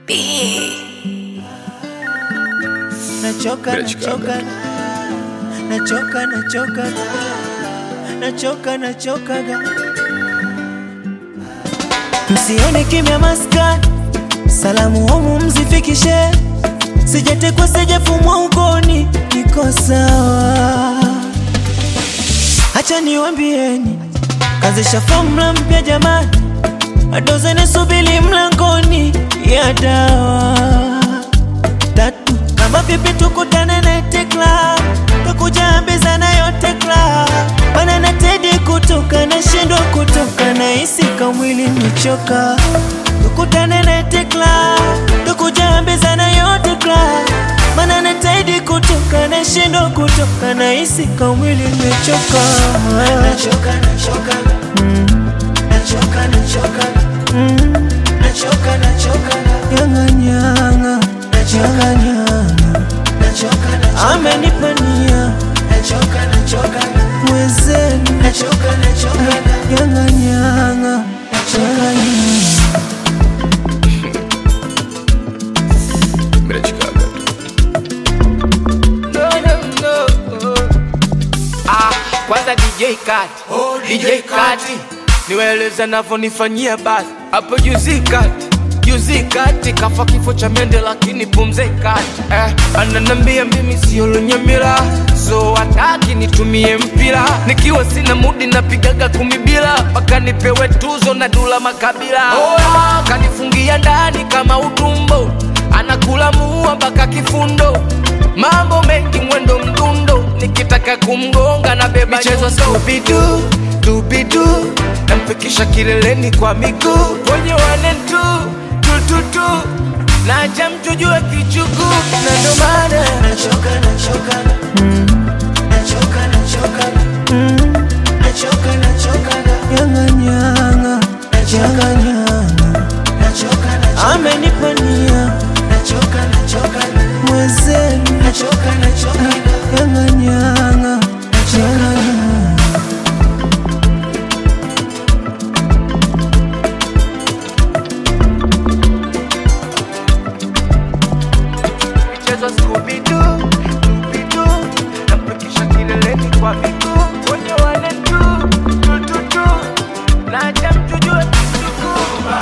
Nachoka. Msione kimya maskani, salamu homu mzifikishe. Sijatekwa sijafumwa ukoni, niko sawa. Acha niwambieni, kazisha formula mpya jamani. Adozene subili mlangoni ya dawa. Tatu, kama vipi tukutane na tekla, tukuja ambiza na yote kla. Bana na Teddy kutoka na shindwa kutoka na isi kamwili nimechoka. Tukutane na tekla, tukuja ambiza na yote kla. Bana na Teddy kutoka na shindwa kutoka na isi kamwili nimechoka. Nachoka Nyanga amenipania mwezenu Nyanga Kwanza DJ Kati niweleza navonifanyia basi hapo juzi kati kafa kifo cha mende lakini pumze kati ananambia mimi sio lunyamila, so hataki nitumie mpira. Nikiwa sina mudi napigaga kumibila paka nipewe tuzo na Dula Makabila. Kanifungia ndani kama utumbo, anakula muua mpaka kifundo. Mambo mengi mwendo mdundo, nikitaka kumgonga na beba michezo Scooby-Doo nampikisha kileleni kwa miguu. Kwenye 1 and 2 na acha mtujue kichuku. Na ndo maana nachoka Nyanga amenipania mwezenu Nyanga michezo Scooby-Doo nampikisha kileleni kwa miguu. Kwenye 1 and 2 na acha mtujue kichuku.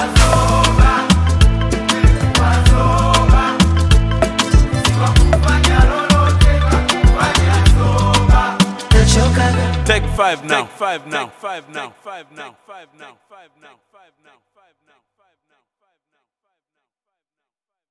Take 5 now.